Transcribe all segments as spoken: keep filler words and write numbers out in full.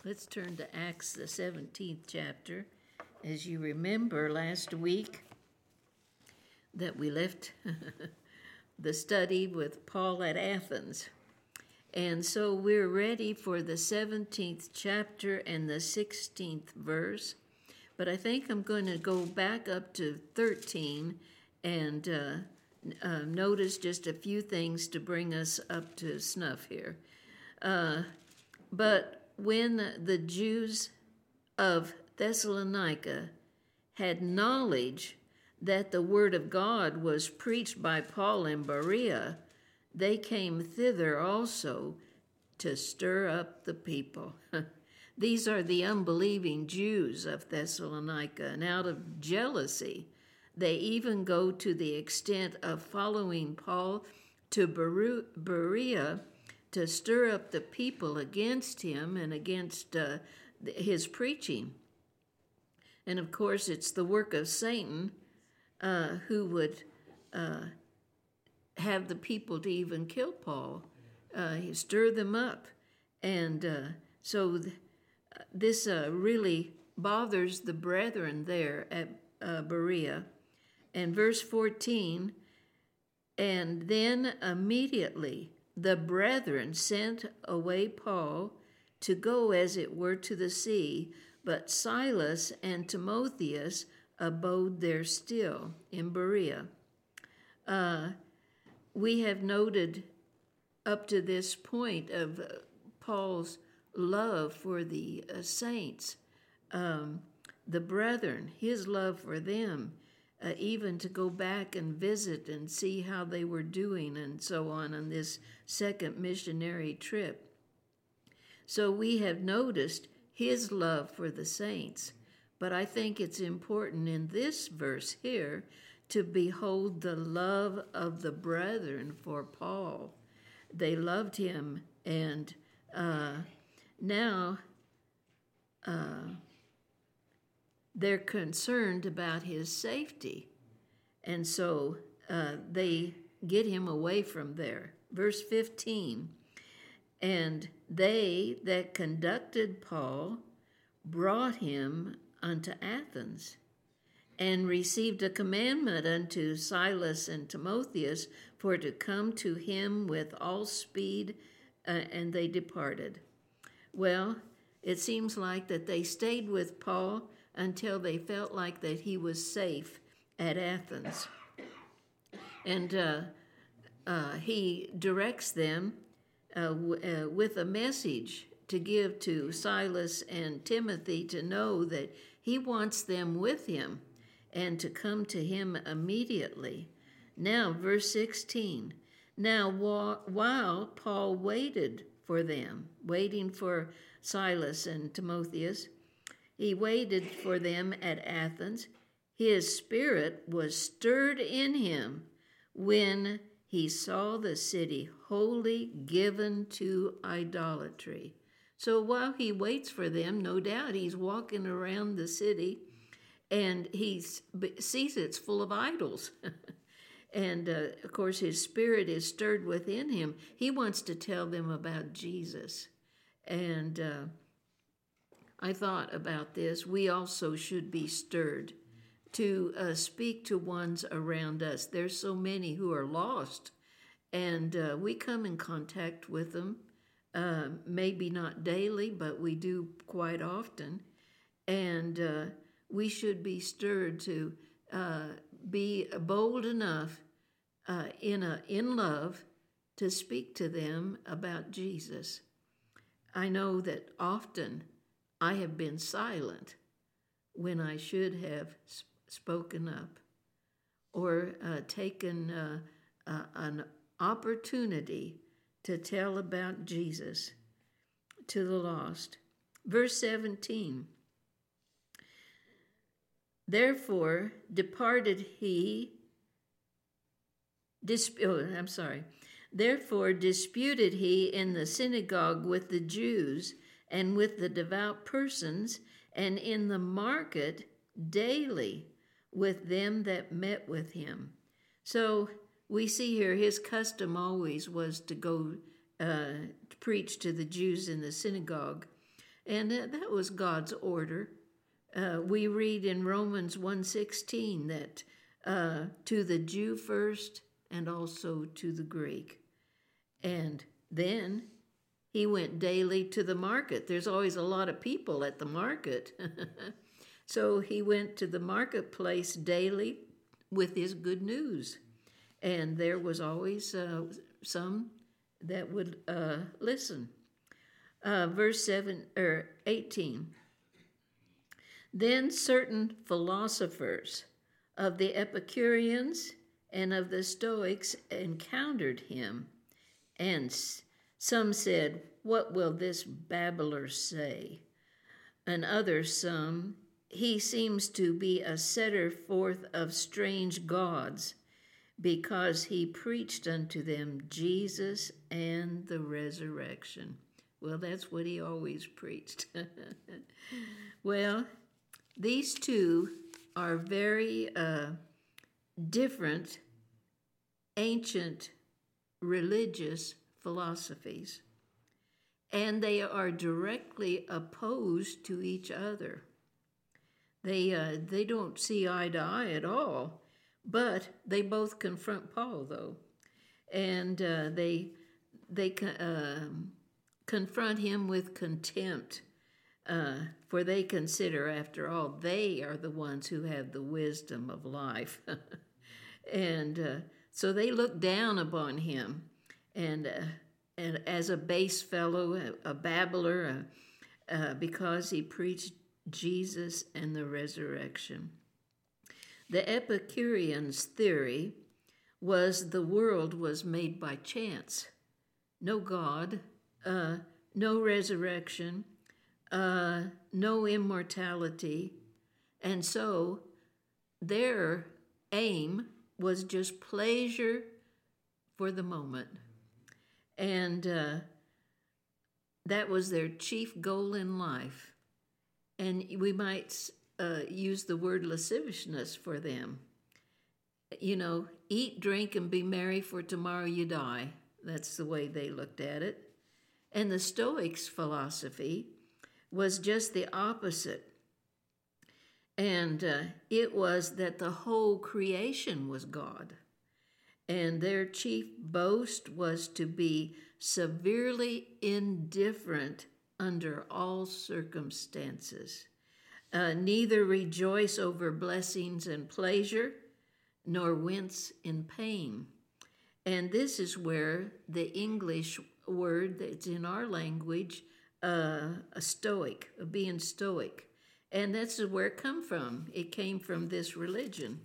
Let's turn to Acts, the seventeenth chapter. As you remember last week that we left the study with Paul at Athens. And so we're ready for the seventeenth chapter and the sixteenth verse. But I think I'm going to go back up to thirteen and uh, uh, notice just a few things to bring us up to snuff here. Uh, but when the Jews of Thessalonica had knowledge that the word of God was preached by Paul in Berea, they came thither also to stir up the people. These are the unbelieving Jews of Thessalonica, and out of jealousy, they even go to the extent of following Paul to Berea to stir up the people against him and against uh, his preaching. And of course, it's the work of Satan uh, who would uh, have the people to even kill Paul. Uh, he stir them up. And uh, so th- this uh, really bothers the brethren there at uh, Berea. And verse fourteen, and then immediately the brethren sent away Paul to go as it were to the sea, but Silas and Timotheus abode there still in Berea. Uh, we have noted up to this point of uh, Paul's love for the uh, saints, um, the brethren, his love for them, uh, even to go back and visit and see how they were doing and so on on this second missionary trip. So we have noticed his love for the saints, but I think it's important in this verse here to behold the love of the brethren for Paul. They loved him, and uh, now uh, they're concerned about his safety, and so uh, they get him away from there. Verse fifteen, and they that conducted Paul brought him unto Athens, and received a commandment unto Silas and Timotheus for to come to him with all speed, uh, and they departed. Well, it seems like that they stayed with Paul until they felt like that he was safe at Athens. And uh, uh, he directs them uh, w- uh, with a message to give to Silas and Timothy to know that he wants them with him and to come to him immediately. Now, verse sixteen. Now, while Paul waited for them, waiting for Silas and Timotheus, he waited for them at Athens. His spirit was stirred in him when he saw the city wholly given to idolatry. So while he waits for them, no doubt he's walking around the city and he sees it's full of idols. And, uh, of course, his spirit is stirred within him. He wants to tell them about Jesus. And uh, I thought about this. We also should be stirred to uh, speak to ones around us. There's so many who are lost, and uh, we come in contact with them, uh, maybe not daily, but we do quite often. And uh, we should be stirred to uh, be bold enough uh, in a, in love to speak to them about Jesus. I know that often I have been silent when I should have sp- spoken up or uh, taken uh, uh, an opportunity to tell about Jesus to the lost. Verse seventeen. Therefore departed he, disp- oh, I'm sorry. Therefore disputed he in the synagogue with the Jews and with the devout persons, and in the market daily with them that met with him. So we see here his custom always was to go uh, to preach to the Jews in the synagogue. And uh, that was God's order. Uh, we read in Romans one sixteen that uh, to the Jew first and also to the Greek. And then he went daily to the market. There's always a lot of people at the market. So he went to the marketplace daily with his good news. And there was always uh, some that would uh, listen. Uh, verse seven or eighteen. Then certain philosophers of the Epicureans and of the Stoics encountered him, and some said, "What will this babbler say?" And others, some, "He seems to be a setter forth of strange gods, because he preached unto them Jesus and the resurrection." Well, that's what he always preached. Well, these two are very uh, different ancient religious philosophies, and they are directly opposed to each other. They uh, they don't see eye to eye at all, but they both confront Paul, though, and uh, they they uh, confront him with contempt, uh, for they consider, after all, they are the ones who have the wisdom of life, and uh, so they look down upon him, and uh, and as a base fellow, a, a babbler, uh, uh, because he preached Jesus and the resurrection. The Epicureans' theory was the world was made by chance. No God, uh, no resurrection, uh, no immortality. And so their aim was just pleasure for the moment. And uh, that was their chief goal in life. And we might uh, use the word lasciviousness for them. You know, eat, drink, and be merry, for tomorrow you die. That's the way they looked at it. And the Stoics' philosophy was just the opposite. And uh, it was that the whole creation was God. And their chief boast was to be severely indifferent under all circumstances, uh, neither rejoice over blessings and pleasure, nor wince in pain. And this is where the English word that's in our language, uh, a stoic, a being stoic, and that's where it come from. It came from this religion.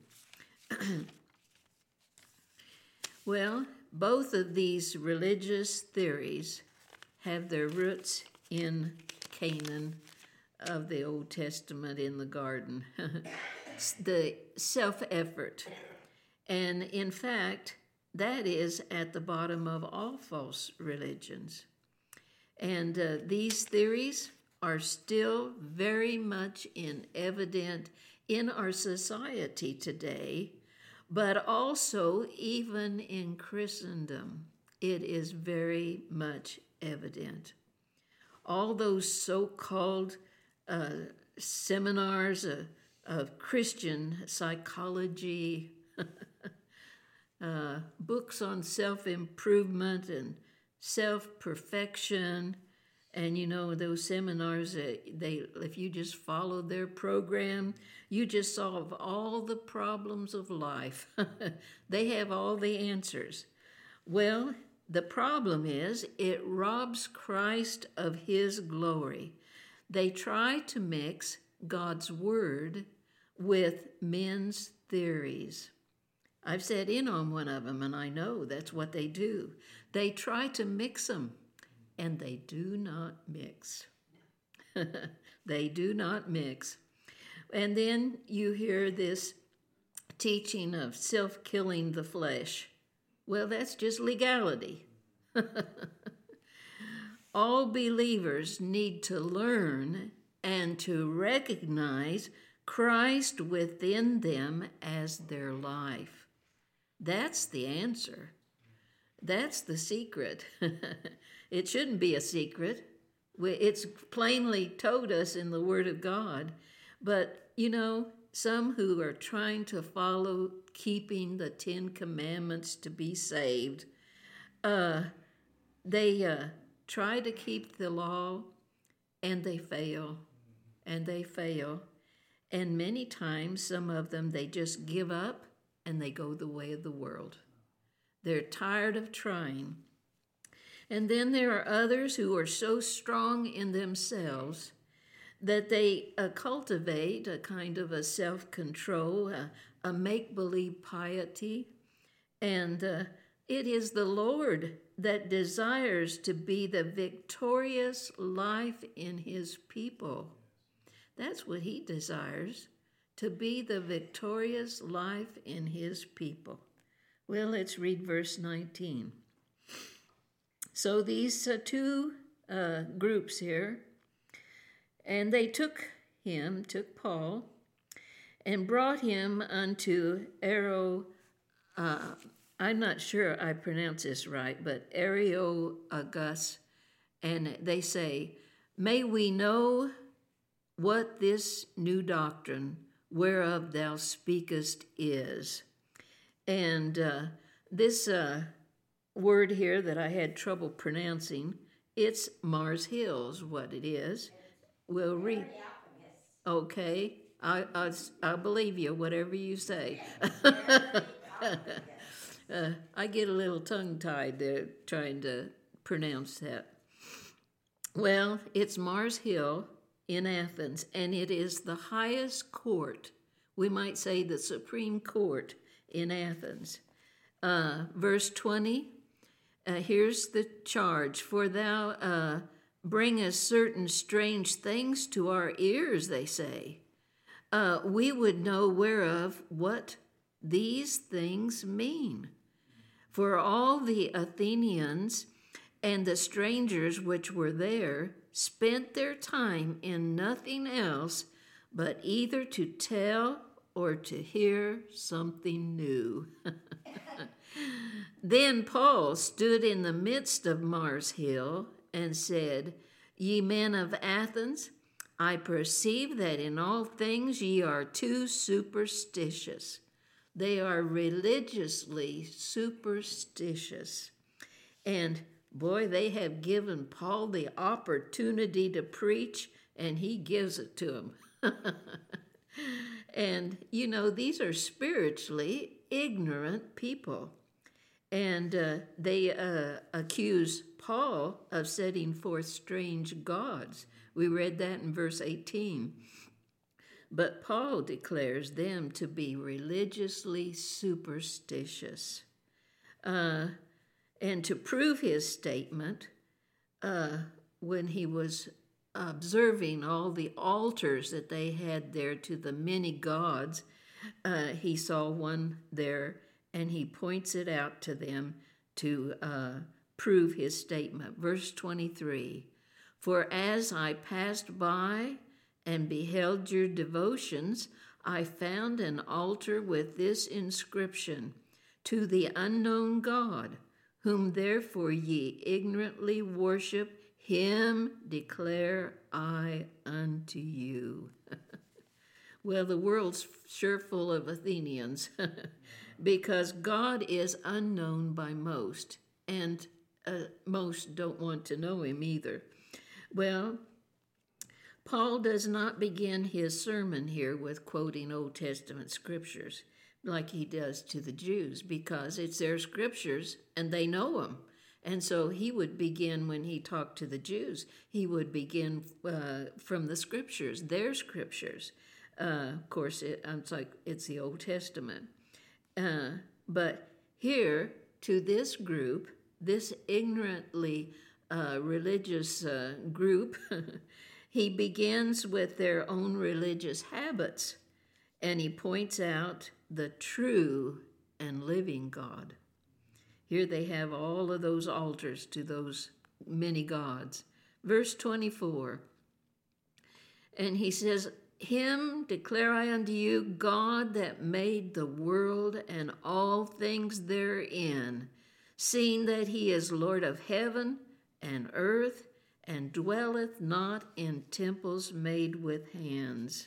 Well, both of these religious theories have their roots in Canaan of the Old Testament in the garden, the self-effort. And in fact, that is at the bottom of all false religions. And uh, these theories are still very much in evident in our society today, but also even in Christendom, it is very much evident. All those so-called uh, seminars uh, of Christian psychology, uh, books on self-improvement and self-perfection, and you know those seminars, uh, they if you just follow their program, you just solve all the problems of life. They have all the answers. Well, the problem is it robs Christ of his glory. They try to mix God's word with men's theories. I've sat in on one of them, and I know that's what they do. They try to mix them, and they do not mix. They do not mix. And then you hear this teaching of self-killing the flesh. Well, that's just legality. All believers need to learn and to recognize Christ within them as their life. That's the answer. That's the secret. It shouldn't be a secret, It's plainly told us in the Word of God. But, you know, some who are trying to follow keeping the Ten Commandments to be saved, uh, they uh, try to keep the law and they fail, and they fail. And many times, some of them, they just give up and they go the way of the world. They're tired of trying. And then there are others who are so strong in themselves that they uh, cultivate a kind of a self-control, a, a make-believe piety. And uh, it is the Lord that desires to be the victorious life in his people. That's what he desires, to be the victorious life in his people. Well, let's read verse nineteen. So these uh, two uh, groups here, and they took him, took Paul, and brought him unto Aro, uh, I'm not sure I pronounce this right, but Areopagus, and they say, may we know what this new doctrine whereof thou speakest is. And uh, this uh, word here that I had trouble pronouncing, it's Mars Hills, what it is. We'll read. Okay, I, I, I believe you, whatever you say. uh, I get a little tongue-tied there trying to pronounce that. Well, it's Mars Hill in Athens, and it is the highest court, we might say the Supreme Court in Athens. Uh, verse twenty, uh, here's the charge. For thou uh, bringest certain strange things to our ears, they say. Uh, we would know whereof what these things mean. For all the Athenians and the strangers which were there spent their time in nothing else but either to tell or to hear something new. Then Paul stood in the midst of Mars Hill and said, Ye men of Athens, I perceive that in all things ye are too superstitious. They are religiously superstitious. And boy, they have given Paul the opportunity to preach, and he gives it to them. And, you know, these are spiritually ignorant people. And uh, they uh, accuse Paul of setting forth strange gods. We read that in verse eighteen. But Paul declares them to be religiously superstitious. Uh, and to prove his statement, uh, when he was observing all the altars that they had there to the many gods, uh, he saw one there, and he points it out to them to uh, prove his statement. Verse twenty-three, For as I passed by and beheld your devotions, I found an altar with this inscription, To the unknown God, whom therefore ye ignorantly worship, him declare I unto you. Well, the world's sure full of Athenians, because God is unknown by most, and uh, most don't want to know him either. Well, Paul does not begin his sermon here with quoting Old Testament scriptures like he does to the Jews, because it's their scriptures and they know them. And so he would begin, when he talked to the Jews, he would begin uh, from the scriptures, their scriptures. Uh, of course, it, it's like it's the Old Testament. Uh, but here, to this group, this ignorantly uh, religious uh, group, he begins with their own religious habits, and he points out the true and living God. Here they have all of those altars to those many gods. Verse twenty-four, and he says, Him declare I unto you, God that made the world and all things therein, seeing that he is Lord of heaven and earth and dwelleth not in temples made with hands.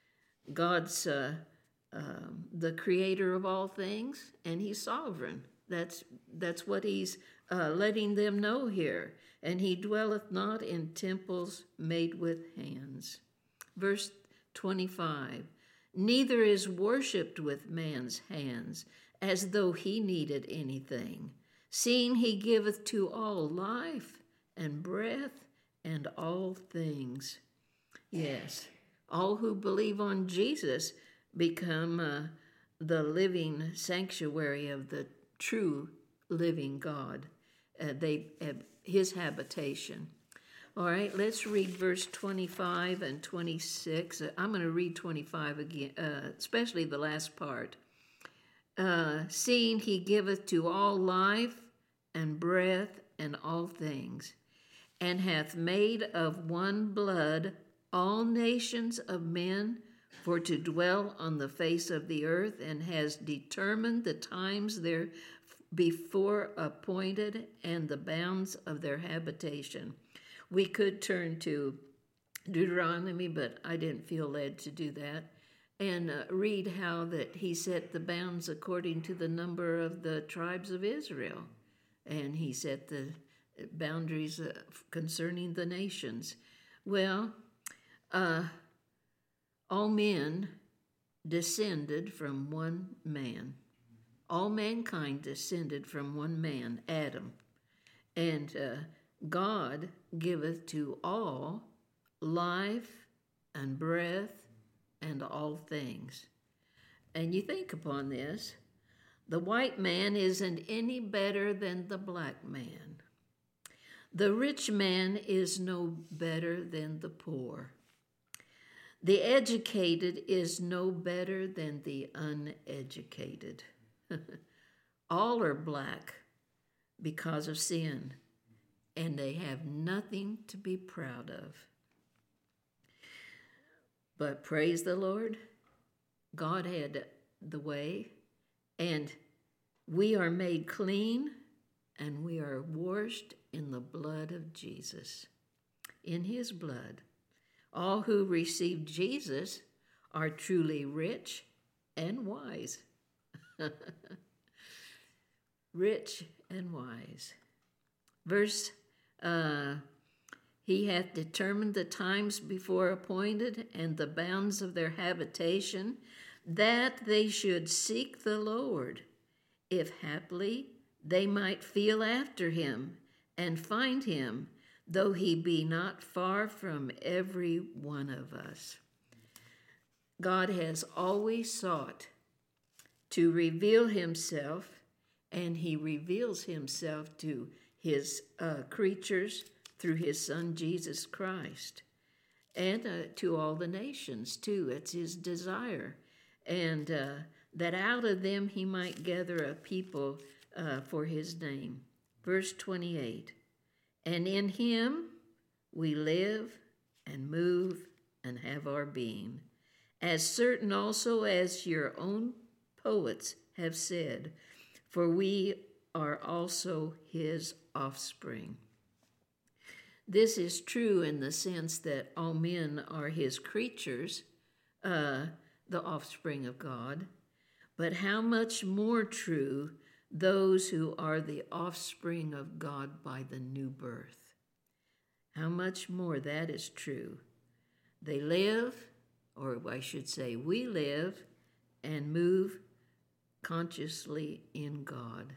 God's uh, uh, the creator of all things, and he's sovereign. That's, that's what he's uh, letting them know here. And he dwelleth not in temples made with hands. Verse twenty-five, neither is worshipped with man's hands, as though he needed anything, seeing he giveth to all life and breath and all things. Yes, all who believe on Jesus become uh, the living sanctuary of the true living God. Uh, they have his habitation. All right, let's read verse twenty-five and twenty-six. I'm going to read twenty-five again, uh, especially the last part. Uh, Seeing he giveth to all life and breath and all things, and hath made of one blood all nations of men for to dwell on the face of the earth, and has determined the times there before appointed and the bounds of their habitation. We could turn to Deuteronomy, but I didn't feel led to do that, and uh, read how that he set the bounds according to the number of the tribes of Israel, and he set the boundaries uh, concerning the nations. Well, uh, all men descended from one man. All mankind descended from one man, Adam. And uh, God giveth to all life and breath and all things. And you think upon this, the white man isn't any better than the black man. The rich man is no better than the poor. The educated is no better than the uneducated. All are black because of sin, and they have nothing to be proud of. But praise the Lord, God had the way, and we are made clean, and we are washed in the blood of Jesus, in his blood. All who receive Jesus are truly rich and wise. Rich and wise. Verse, uh, he hath determined the times before appointed and the bounds of their habitation, that they should seek the Lord, if haply they might feel after him and find him, though he be not far from every one of us. God has always sought to reveal himself, and he reveals himself to his uh, creatures through his son Jesus Christ, and uh, to all the nations too. It's his desire, and uh, that out of them he might gather a people uh, for his name. Verse twenty-eight, and in him we live and move and have our being, as certain also as your own poets have said, for we are also his offspring. This is true in the sense that all men are his creatures, uh, the offspring of God, but how much more true those who are the offspring of God by the new birth. How much more that is true. They live, or I should say we live, and move consciously in God.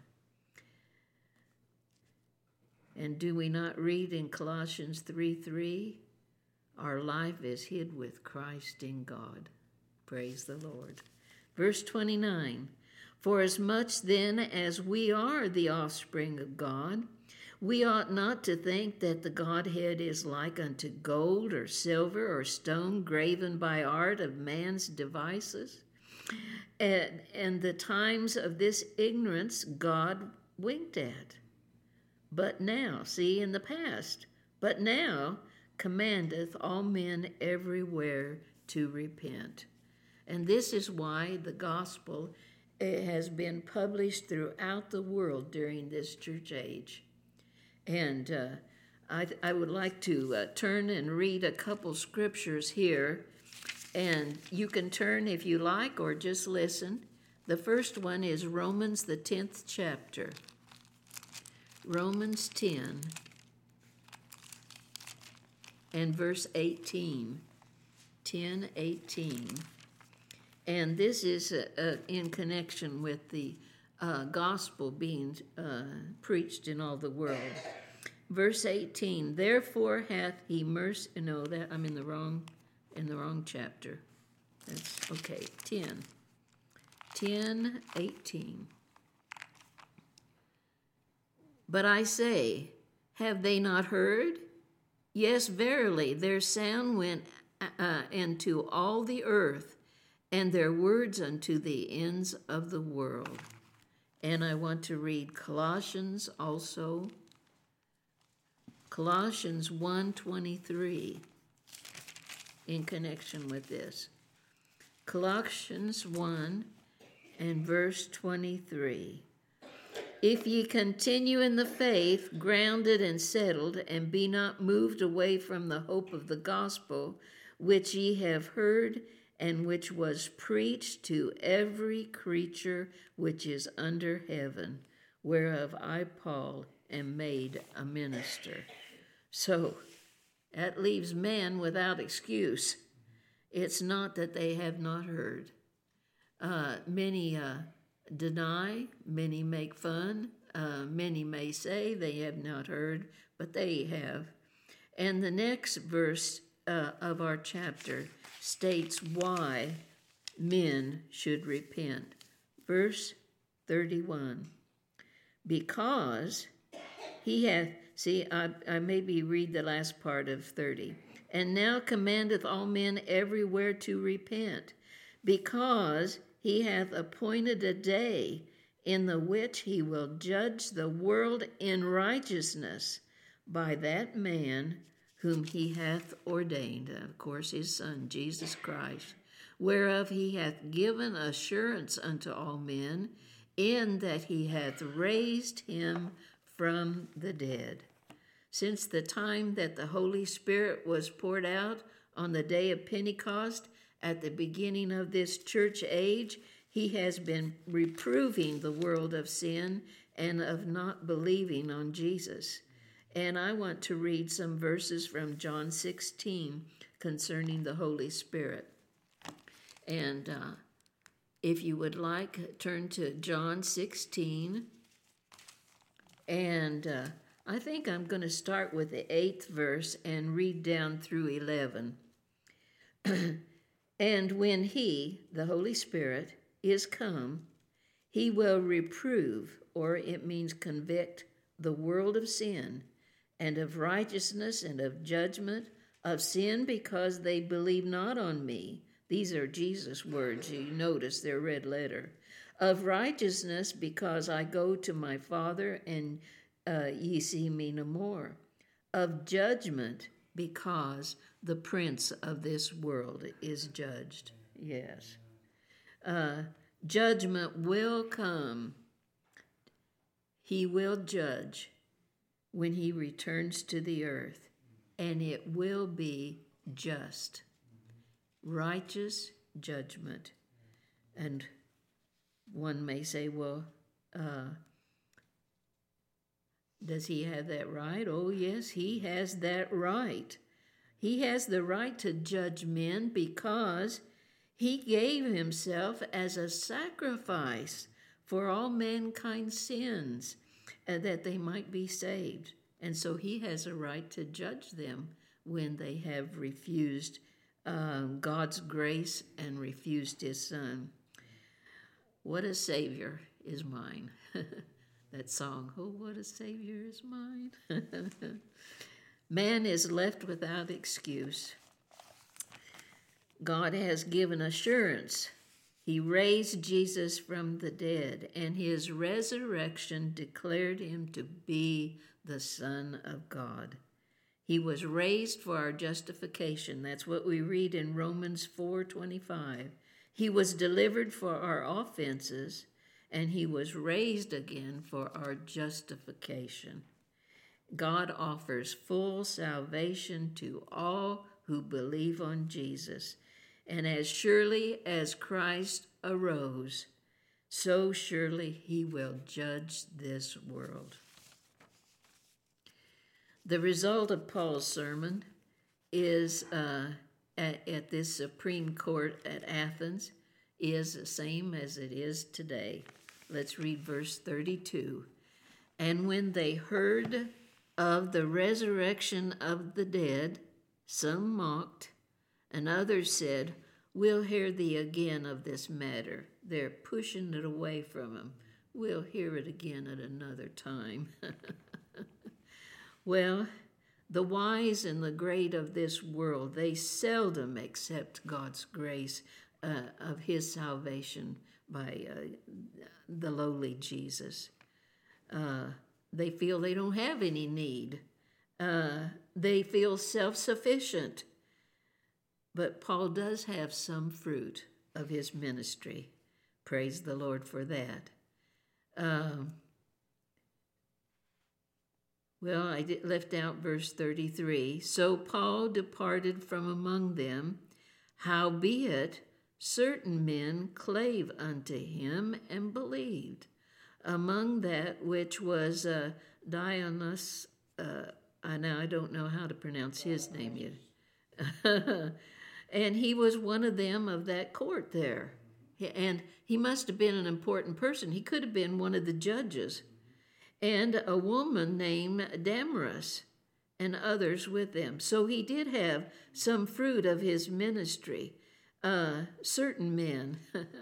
And do we not read in Colossians three three, our life is hid with Christ in God. Praise the Lord. Verse twenty-nine, for as much then as we are the offspring of God, we ought not to think that the Godhead is like unto gold or silver or stone graven by art of man's devices. And, and the times of this ignorance God winked at. But now, see, in the past, but now commandeth all men everywhere to repent. And this is why the gospel has been published throughout the world during this church age. And uh, I, I would like to uh, turn and read a couple scriptures here, and you can turn if you like or just listen. The first one is Romans, the tenth chapter. Romans ten and verse eighteen. ten, eighteen. And this is uh, uh, in connection with the uh, gospel being uh, preached in all the world. Verse eighteen, therefore hath he mercy, no, that I'm in the wrong, in the wrong chapter. That's, okay, ten. ten, eighteen. But I say, have they not heard? Yes, verily, their sound went uh, into all the earth, and their words unto the ends of the world. And I want to read Colossians also. Colossians one twenty-three in connection with this. Colossians one and verse twenty-three. If ye continue in the faith, grounded and settled, and be not moved away from the hope of the gospel, which ye have heard, and which was preached to every creature which is under heaven, whereof I, Paul, am made a minister. So, that leaves men without excuse. It's not that they have not heard. Uh, many uh, deny, many make fun, uh, many may say they have not heard, but they have. And the next verse uh, of our chapter states why men should repent. Verse thirty-one, because he hath, see, I, I maybe read the last part of thirty, and now commandeth all men everywhere to repent, because he hath appointed a day in the which he will judge the world in righteousness by that man whom he hath ordained, of course his Son, Jesus Christ, whereof he hath given assurance unto all men, in that he hath raised him from the dead. Since the time that the Holy Spirit was poured out on the day of Pentecost, at the beginning of this church age, he has been reproving the world of sin and of not believing on Jesus. And I want to read some verses from John sixteen concerning the Holy Spirit. And uh, if you would like, turn to John sixteen. And uh, I think I'm going to start with the eighth verse and read down through eleven. And when he, the Holy Spirit, is come, he will reprove, or it means convict, the world of sin, and of righteousness, and of judgment, of sin because they believe not on me. These are Jesus' words. You notice they're red letter. Of righteousness because I go to my Father, and uh, ye see me no more. Of judgment because the prince of this world is judged. Yes. Uh, judgment will come. He will judge when he returns to the earth, and it will be just. Righteous judgment. And one may say, well, uh, does he have that right? Oh, yes, he has that right. He has the right to judge men because he gave himself as a sacrifice for all mankind's sins, uh, that they might be saved. And so he has a right to judge them when they have refused uh, God's grace and refused his Son. What a Savior is mine. That song, oh, what a Savior is mine. Man is left without excuse. God has given assurance. He raised Jesus from the dead, and his resurrection declared him to be the Son of God. He was raised for our justification. That's what we read in Romans four twenty-five. He was delivered for our offenses, and he was raised again for our justification. God offers full salvation to all who believe on Jesus. And as surely as Christ arose, so surely he will judge this world. The result of Paul's sermon is uh, at, at this Supreme Court at Athens is the same as it is today. Let's read verse thirty-two. And when they heard of the resurrection of the dead, some mocked, and others said, "We'll hear thee again of this matter." They're pushing it away from him. We'll hear it again at another time. Well, the wise and the great of this world, they seldom accept God's grace uh, of his salvation by uh, the lowly Jesus. Uh, they feel they don't have any need. Uh, they feel self-sufficient. But Paul does have some fruit of his ministry. Praise the Lord for that. Um, well, I did, left out verse thirty-three. So Paul departed from among them, howbeit certain men clave unto him and believed. Among that which was uh, Dionysus, uh, I now I don't know how to pronounce his name yet. And he was one of them of that court there. And he must have been an important person. He could have been one of the judges. And a woman named Damaris and others with them. So he did have some fruit of his ministry. Uh, certain men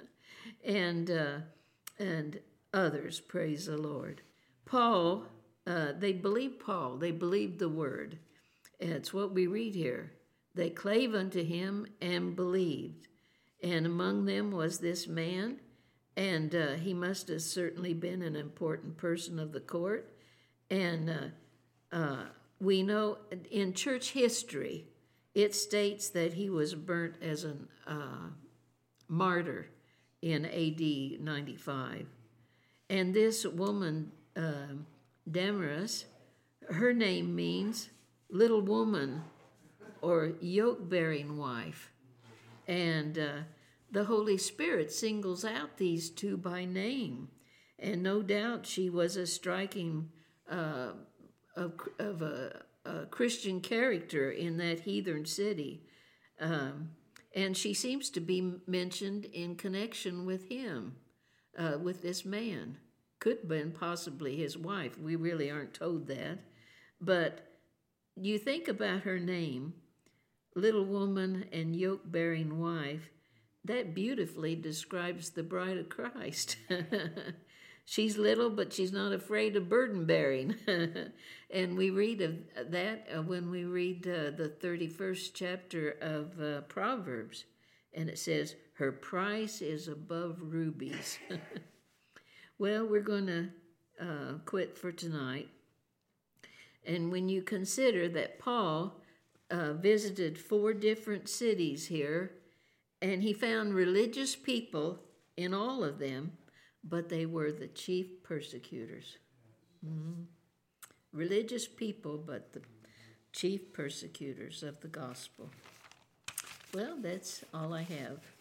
and uh, and others, praise the Lord. Paul, uh, they believed Paul. They believed the word. It's what we read here. They clave unto him and believed. And among them was this man, and uh, he must have certainly been an important person of the court. And uh, uh, we know in church history, it states that he was burnt as a uh, martyr in A D ninety-five. And this woman, uh, Damaris, her name means little woman or yoke-bearing wife. And uh, the Holy Spirit singles out these two by name. And no doubt she was a striking uh, of, of a, a Christian character in that heathen city. Um, and she seems to be mentioned in connection with him, uh, with this man. Could have been possibly his wife. We really aren't told that. But you think about her name, little woman and yoke-bearing wife, that beautifully describes the bride of Christ. She's little, but she's not afraid of burden-bearing. And we read of that when we read uh, the thirty-first chapter of uh, Proverbs. And it says, her price is above rubies. Well, we're going to uh, quit for tonight. And when you consider that Paul uh, visited four different cities here, and he found religious people in all of them, but they were the chief persecutors. Mm-hmm. Religious people, but the chief persecutors of the gospel. Well, that's all I have.